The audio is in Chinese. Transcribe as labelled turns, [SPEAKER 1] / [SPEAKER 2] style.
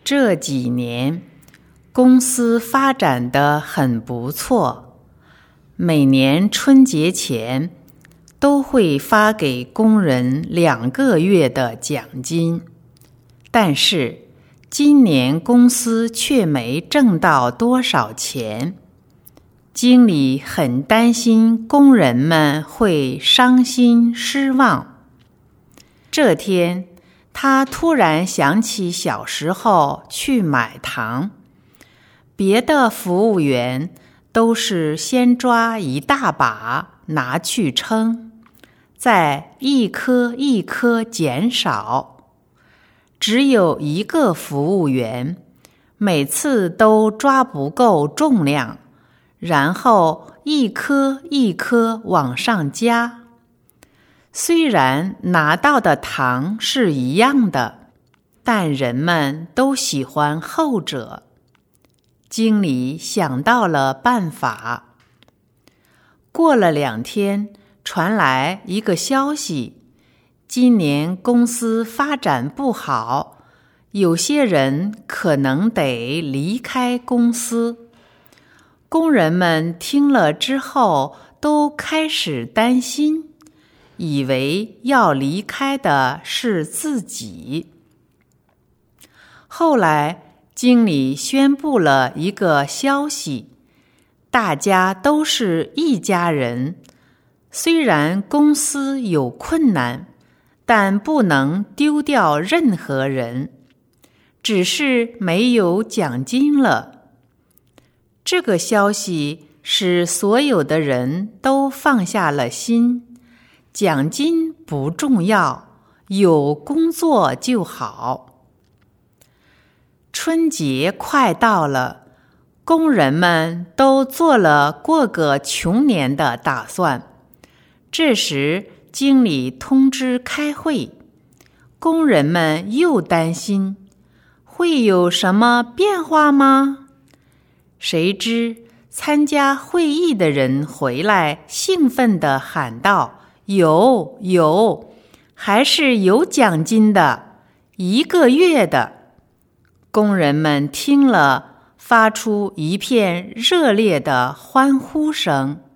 [SPEAKER 1] 这几年，公司发展得很不错，每年春节前都会发给工人2个月的奖金，但是今年公司却没挣到多少钱，经理很担心工人们会伤心失望。这天，他突然想起小时候去买糖，别的服务员都是先抓一大把拿去称，再一颗一颗减少。只有一个服务员，每次都抓不够重量，然后一颗一颗往上加。虽然拿到的糖是一样的，但人们都喜欢后者。经理想到了办法。过了2天，传来一个消息，今年公司发展不好，有些人可能得离开公司。工人们听了之后都开始担心，以为要离开的是自己。后来，经理宣布了一个消息，大家都是一家人，虽然公司有困难，但不能丢掉任何人，只是没有奖金了。这个消息使所有的人都放下了心，奖金不重要，有工作就好。春节快到了，工人们都做了过个穷年的打算。这时，经理通知开会，工人们又担心，会有什么变化吗？谁知参加会议的人回来，兴奋地喊道：有，还是有奖金的，1个月的。工人们听了，发出一片热烈的欢呼声。